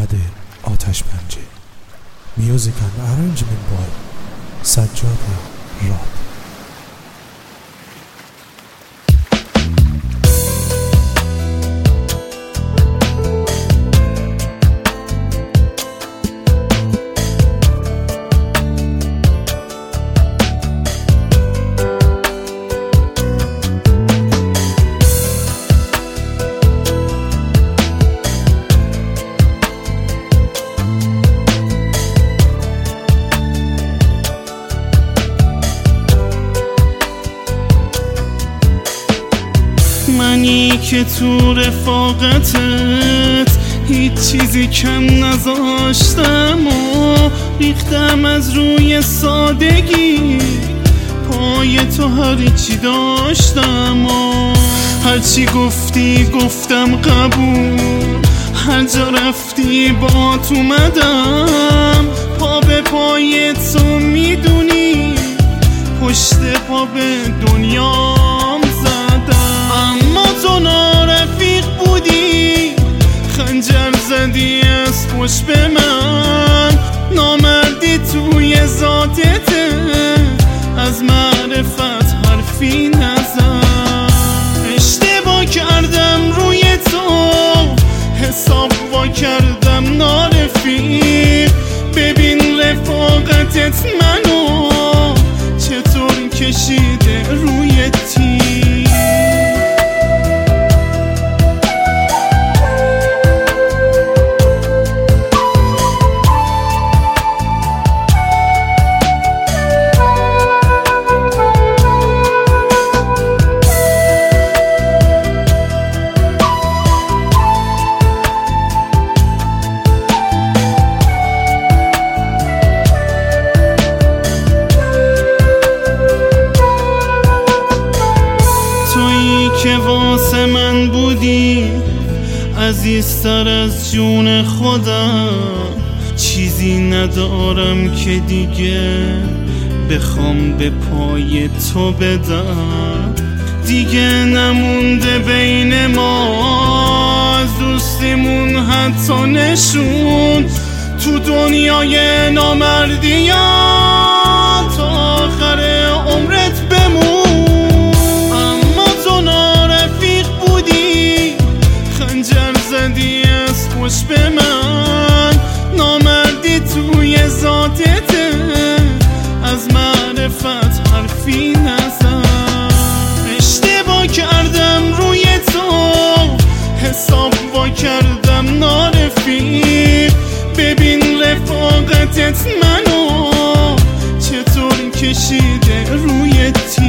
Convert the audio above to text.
اومده آتش پنجه. میوزیک اند ارنجمنت بای سجاد راد. منی که تو رفاقتت هیچ چیزی کم نذاشتم و ریختم از روی سادگی پای تو هرچی داشتم و هرچی گفتی گفتم قبول، هر جا رفتی بات اومدم، پا به پای تو میدونی پشت پا به دنیام زدم. اما تو نارفیق بودی، خنجر زدی از پشت به من، نامردی توی ذاتته، از معرفت حرفی نزن. اشتباه کردم روی تو، حساب وا کردم نارفیق، ببین رفاقتت منو چطور کشیده روی تیر. که واسه من بودی عزیزتر از جون خودم، چیزی ندارم که دیگه بخوام به پای تو بدم. دیگه نمونده بین ما از دوستیمون حتی نشون، تو دنیای نامردی تا آخر عمرت بمون. پشت به من، نامردی توی ذاتته، از معرفت حرفی نزن. اشتباه کردم روی تو، حساب وا کردم نارفیق، ببین رفاقتت منو چطور کشیده روی تیر.